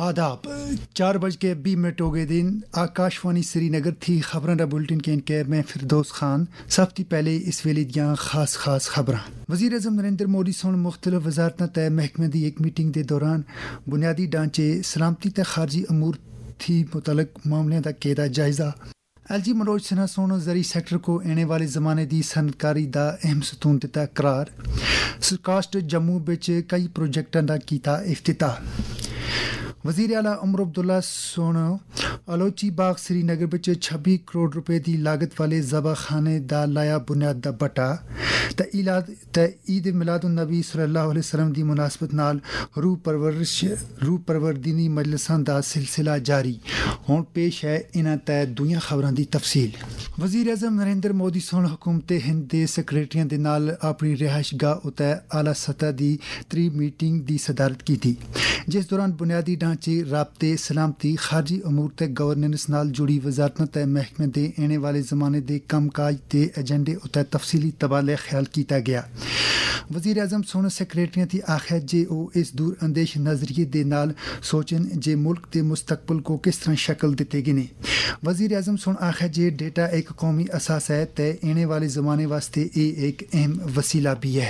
आदाब 4:20 हो गए दिन आकाशवाणी श्रीनगर थी खबरां दा बुलेटिन के इनके मैं फिरदौस खान सबसे पहले इस वेले दियां खास खबरां वज़ीर आज़म नरेंद्र मोदी सोन मुख्तलिफ वजारतां ते महकमे दी एक मीटिंग दे दौरान बुनियादी ढांचे सलामती ते खारजी अमूर थी मुतलक मामलों का किया जायजा एलजी मनोज सिन्हा सोन ज़री सेक्टर को आने वाले ज़माने की सनतकारी का अहम सतून दिता करार कास्ट जम्मू बिच कई प्रोजेक्टां दा कीता इफ्तिताह वज़ीर आला उमर अब्दुल्ला सोन अलोची बाग श्रीनगर बिच 26 करोड़ रुपए की लागत वाले ज़बा खाने दा लाया बुनियाद दा बटा ते ईद मिलादुन नबी सल्लल्लाहु अलैहि वसल्लम दी मुनासबत नाल रूह परवरदीनी मजलिसां दा सिलसिला जारी हुण पेश है इन्हां ते दुईयां खबरां दी तफसील वज़ीर आज़म नरेंद्र मोदी सोन हुकूमत हिंद दे सैक्रेटरियां दे नाल अपनी रिहाइश गाह उते आला सतह दी त्री मीटिंग दी सदारत की थी जिस दौरान बुनियादी ढांचे राबते सलामती खारजी अमूर ते गवर्नेंस नाल जुड़ी वजारतां ते महकमे दे आने वाले जमाने दे कमकाज ते एजेंडे उते तफसीली तबादला ख्याल किया गया वज़ीर आज़म सोन सैक्रेटरियां थी आखिर जे ओ इस दूर अंदेश नजरिए दे नाल सोचन जे मुल्क के मुस्तकबिल को किस तरह शक्ल दिते गिने वज़ीर आज़म सोन आखिर जे डेटा एक कौमी असास है ते आने वाले जमाने वास्ते ये एक अहम वसीला भी है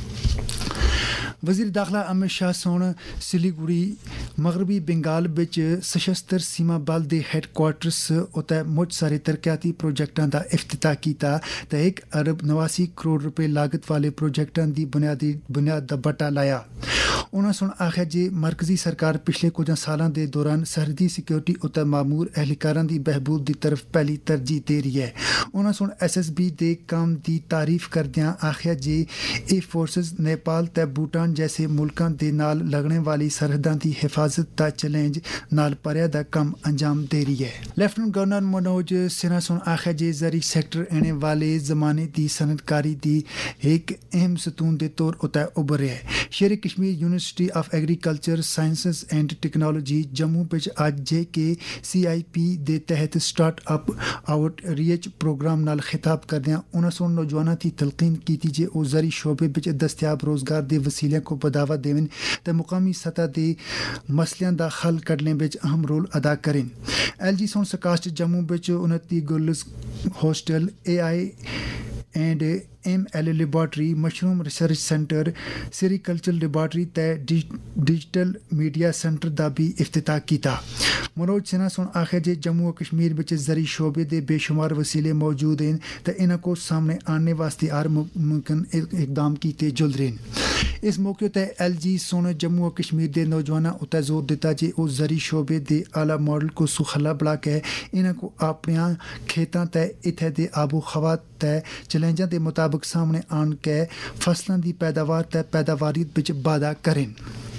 वज़ीर दाखिला अमित शाह सोन सिलीगुड़ी मगरबी बंगाल बिच सशस्त्र सीमा बल दे हैडक्वार्टर्स उते मुझ सारे तरक्याती प्रोजेक्टां दा इफ्तिताह कीता ते 1 अरब 89 करोड़ रुपए लागत वाले प्रोजेक्टां दी बुनियाद दा बटा लाया उन्होंने सुन आखिया जे मरकजी सरकार पिछले कुछ सालों के दौरान सरहदी सिक्योरिटी उते मामूर एहलकारां दी बहबूद की तरफ पहली तरजीह दे रही है उन्होंने सुन SSB दे काम की तारीफ करदियां आखिया जे ए फोर्सेस नेपाल ते भूटान जैसे मुल्कां दे नाल लगने वाली सरहदां की हिफाजत का चैलेंज नाल परया दा काम अंजाम दे रही है लेफ्टिनेंट गवर्नर मनोज सिन्हा सुन आखिया जे ज़री सेक्टर आने वाले जमाने की सनतकारी की एक अहम सतून के तौर उते उभर है Sher Kashmir University of Agriculture Sciences and Technology Jammu बिच अज JKCIP दे तहत स्टार्ट अप आउटरीच प्रोग्राम नाल खिताब करदियां उन्होंने सोन नौजवानों की तलकीन की जे ओ ज़री शोबे बिच दस्तियाब रोजगार के वसीलों को बढ़ावा देवन ते मुकामी सतह के मसलों का हल करने बिच अहम रोल अदा करें LG सोन सकास्ट जम्मू बिच 29 girls hostel AI and ML laboratory mushroom research centre sericulture laboratory ते डिजिटल मीडिया सेंटर का भी इफ्तिताह किया मनोज सिन्हा सुन आखिर जे जम्मू और कश्मीर बिच ज़री शोबे दे बेशुमार वसीले मौजूद हैं तो इन्हां को सामने आने वास्ते हर मुमकिन इकदाम किए जुल रहे हैं इस मौके पर LG सोन जम्मू और कश्मीर के नौजवानों उते जोर दिता जे वो ज़री शोबे के आला मॉडल को सुखला बना के इन्हां को अपने खेतों ते इत्थे दे आबो हवा ते चैलेंजों के मुताबिक सामने आन के फसलों की पैदावार ते पैदावारियत बिच बाधा करें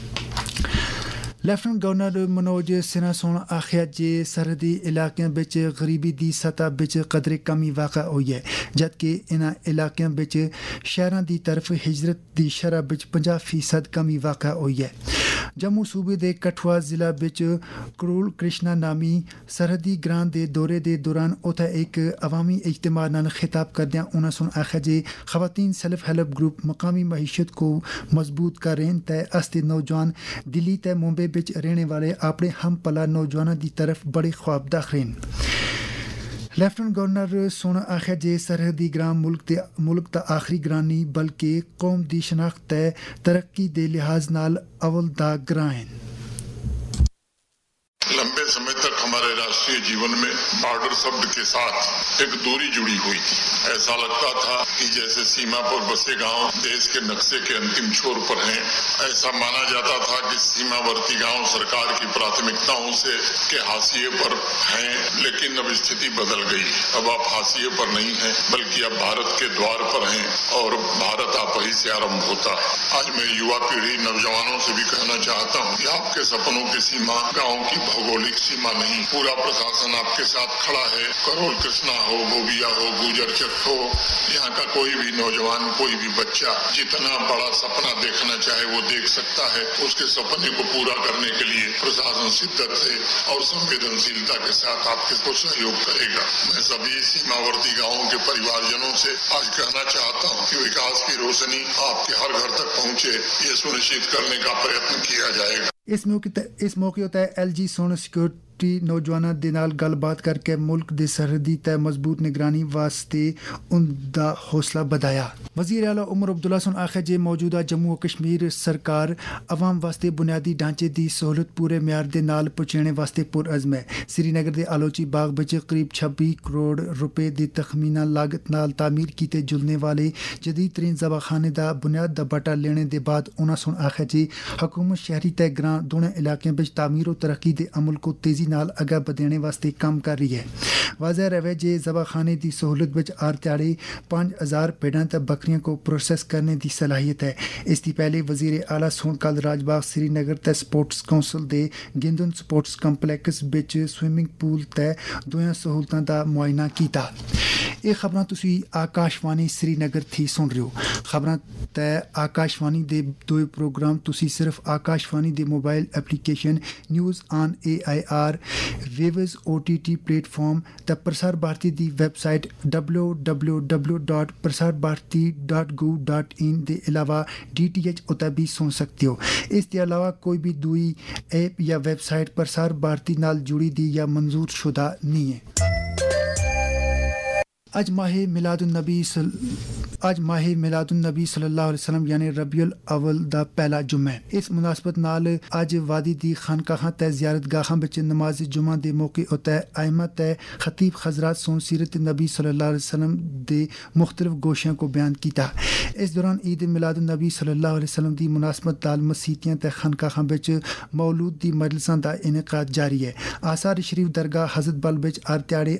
लेफ्टिनेंट गवर्नर मनोज सिन्हा सोन आखिया जे सरहदी इलाकों बिच गरीबी की सतह बिच कदरे कमी वाक़ हुई है जबकि इन्हां इलाकों बिच शहरों की तरफ हिजरत की शरह बिच 50% कमी वाक़ हुई है जम्मू सूबे के कठुआ जिला बिच करूल कृष्णा नामी सरहदी ग्रां के दौरे के दौरान उथे एक अवामी इज्तिमा नाल खिताब करदियां उन्होंने सुन आखिया जे खवातीन सेल्फ हेल्प ग्रुप मकामी मईशत को मजबूत करें ते अस्ते नौजवान दिल्ली ते मुंबई बिच रहने वाले अपने हम पला नौजवानों की तरफ बड़े ख्वाब दाखिल लेफ्टिनेंट गवर्नर सोन आखिया जे सरहदी ग्रां मुल्क दा आखिरी ग्रां नहीं बल्कि कौम दी शनाख्त ते तरक्की दे लिहाज नाल अव्वल दा ग्रां है लंबे समय तक हमारे राष्ट्रीय जीवन में बॉर्डर शब्द के साथ एक दूरी जुड़ी हुई थी ऐसा लगता था कि जैसे सीमा पर बसे गांव देश के नक्शे के अंतिम छोर पर हैं ऐसा माना जाता था कि सीमावर्ती गांव सरकार की प्राथमिकताओं से के हाशिए पर हैं लेकिन अब स्थिति बदल गई अब आप हाशिए पर नहीं हैं बल्कि अब भारत के द्वार पर हैं और भारत आप ही से आरंभ होता है आज मैं युवा पीढ़ी नौजवानों से भी कहना चाहता हूँ कि आपके सपनों की सीमा गाँव की भौगोलिक सीमा नहीं पूरा प्रशासन आपके साथ खड़ा है करोल कृष्णा हो गोबिया हो गुजर चक हो यहाँ का कोई भी नौजवान कोई भी बच्चा जितना बड़ा सपना देखना चाहे वो देख सकता है उसके सपने को पूरा करने के लिए प्रशासन शिद्दत से और संवेदनशीलता के साथ आपके सहयोग करेगा मैं सभी सीमावर्ती गाँवों के परिवारजनों से आज कहना चाहता हूँ कि विकास की रोशनी आपके हर घर तक पहुँचे ये सुनिश्चित करने का प्रयत्न किया जाएगा इस मौके उत्ते LG सोन सिक्योरिटी नौजवानों के नाल गलबात करके मुल्क के सरहदी ते मजबूत निगरानी वास्ते उनका हौसला बढ़ाया। वजीर आला उमर अब्दुल्ला सुन आखे जे मौजूदा जम्मू और कश्मीर सरकार अवाम वास्ते बुनियादी ढांचे की सहूलत पूरे म्यार दे नाल पहुंचाने वास्ते पुरअज़म है। श्रीनगर के आलोची बाग विच करीब 26 करोड़ रुपए की तखमीना लागत नाल तामीर किए जुलने वाले जदीद तरीन जबाखाने का बुनियाद दा बटा लेने के बाद उन्होंने सुन आखे जे हुकूमत शहरी ते ग्रां दोनों इलाकों में तामीर और तरक्की के अमल को तेजी नाल अगा बढ़ाने वास्ते काम कर रही है। वाज़ह रहे जे जबाखाने की सहूलत विच हर त्याड़े 5000 भेड़ां ते बकरियां को प्रोसेस करने की सलाहियत है। इससे पहले वजीर आला सोन कल राजबाग श्रीनगर ते स्पोर्ट्स काउंसिल के गिंदन स्पोर्ट्स कंपलैक्स विच स्विमिंग पूल ते दोयां सहूलतां दा मुआयना कीता। ये खबरां तुसी आकाशवाणी श्रीनगर थी सुन रहे हो। खबरां ते आकाशवाणी दे दो प्रोग्राम तुसी सिर्फ आकाशवाणी दे mobile application news on AIR waves OTT platform ते प्रसार भारती दी वेबसाइट www.prasarbharati.gov.in दे अलावा DTH उते भी सुन सकते हो। इसके अलावा कोई भी दूई ऐप या वेबसाइट प्रसार भारती नाल जुड़ी दी या मंजूर शुदा नहीं है। आज माह मिलादुन्नबी सल्लल्लाहु अलैहि वसल्लम यानी रबीउल अव्वल दा पहला जुम्मा है। इस मुनासबत नाल आज वादी दी खानकाहां ते ज़ियारतगाहां विच नमाज जुम्मा दे मौके उत्ते आइमा ते खतीब हज़रात सोन सीरत नबी सल्लल्लाहु अलैहि वसल्लम दे मुख्तलिफ गोशियां को बयान कीता। इस दौरान ईद मिलादुन्नबी सल्लल्लाहु अलैहि वसल्लम दी मुनासबत नाल मसीतियां ते खानकाहां विच मौलूद दी मजलिसां दा इनेकाद जारी है। आसार शरीफ दरगाह हज़रत बल विच हर त्याड़े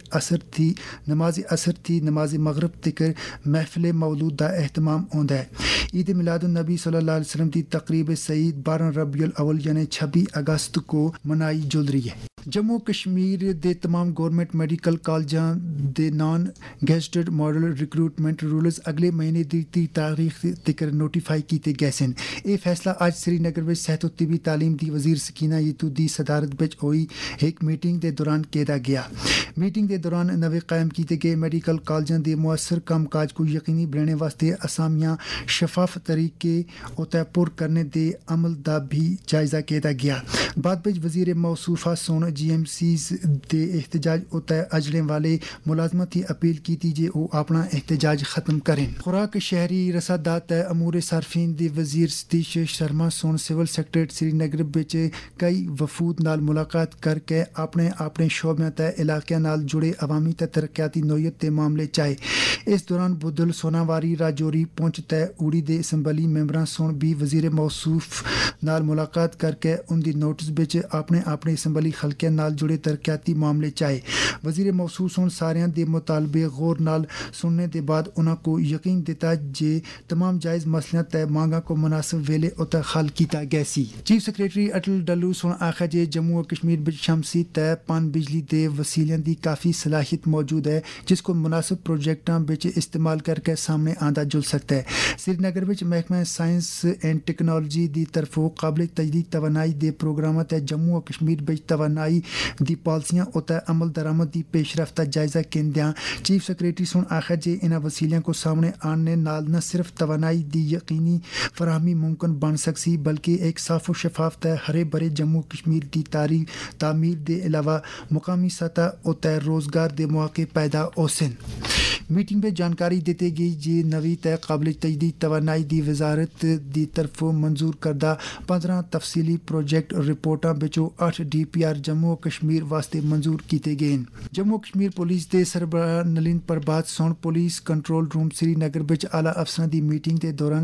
नमाज असर थी नमाज मगरिब तिकर महफिल मौलूद दा एहतमाम होंदा है। ईद मिलादुन्नबी सल्लल्लाहु अलैहि वसल्लम की तकरीब सईद 12 रबीउल अव्वल यानी 26 अगस्त को मनाई जुल रही है। जम्मू कश्मीर दे तमाम गवर्नमेंट मेडिकल कॉलेजां दे non gazetted model recruitment rules अगले महीने की 30 तारीख तक नोटिफाई किए गए हैं। ये फैसला आज श्रीनगर में सेहत और तिबी तालीम की वजीर सकीना यीतू की सदारत में हुई एक मीटिंग के दौरान किया गया। मीटिंग के दौरान नवे कायम किए गए मेडिकल कॉलेजों के मुअस्सर कामकाज को यकीनी बनाने वास्ते असामियां शफाफ तरीके उते पुर करने के अमल का भी जायजा किया गया। बाद में वजीर मौसूफा सोन GMCs दे एहतजाज उते अजड़े वाले मुलाजमत की अपील की जे वो अपना एहतजाज खत्म करें। खुराक शहरी रसादात अमूर सार्फिन दी वजीर सतीश शर्मा सोन सिविल सेक्रेटरी श्रीनगर विच कई वफूद नाल मुलाकात करके अपने अपने शोबे ते इलाके नाल जुड़े अवामी ते तरक्याती नोयत के मामले चाहे। इस दौरान बुदल सोनावारी राजौरी पुंछ ते उड़ी दे असम्बली मेंबरां सोन भी वजीर मौसूफ नाल मुलाकात करके उनकी नोटिस विच अपने अपने असम्बली हल्के नाल जुड़े तरक्याती मामले चाहे। वजीर मौसूफ सोन सारियां दे मुतालबे गौर नाल सुनने के बाद उन्हां को यकीन दिता जे तमाम जायज़ मसलियां ते मांगा को मुनासिब वेले उते हल किया गया सी। चीफ सेक्रेटरी अटल डल्लू सोन आखा जे जम्मू और कश्मीर विच शमसी ते पन बिजली दे वसीलियां दी काफ़ी सलाहियत मौजूद है जिसको मुनासिब प्रोजेक्टां विच इस्तेमाल करके सामने आंदा जुल सकता है। श्रीनगर विच महकमा साइंस एंड टेक्नोलॉजी दी तरफों काबिल तजदीद तवानाई दे प्रोग्रामां ते जम्मू और कश्मीर विच तवानाई दी पॉलिसियां उते अमल दरामद दी पेशरफ्त दा जायजा केंद्या चीफ सेक्रेटरी सुन आखा जे इन्हां वसीलियां को सामने आने नाल न सिर्फ तवानाई दी यकीनी फराहमी मुमकिन बन सकसी बल्कि एक साफ और शफाफ ते हरे भरे जम्मू कश्मीर की तामीर के अलावा मुकामी सतह उते रोजगार के मौके पैदा होसन। मीटिंग में जानकारी देते गई जे नवी तय काबिल तजदीद तवानाई दी वजारत की तरफों मंजूर करदा 15 तफसीली प्रोजेक्ट रिपोर्टां विचों 8 DPR जम्मू कश्मीर वास्ते मंजूर किए गए। जम्मू कश्मीर पुलिस के सरबराह नलिन प्रभात सोन पुलिस कंट्रोल रूम श्रीनगर विच आला अफसरां की मीटिंग के दौरान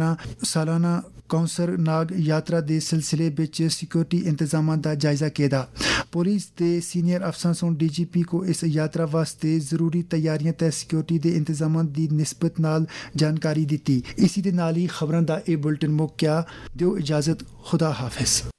सालाना कौंसर नाग यात्रा के सिलसिले विच सिक्योरिटी इंतजाम का जायजा किया। पुलिस के सीनियर अफसरां सोन DGP को इस यात्रा वास्ते जरूरी तैयारियां ते सिक्योरिटी के इंतजाम की निस्बत नाल जानकारी दी। इसी दे नाल ही खबरां दा ए बुलेटिन मुक्या। दिओ इजाजत, खुदा हाफिज।